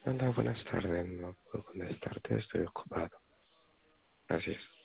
Hola, buenas tardes. No puedo contestarte, estoy ocupado. Gracias.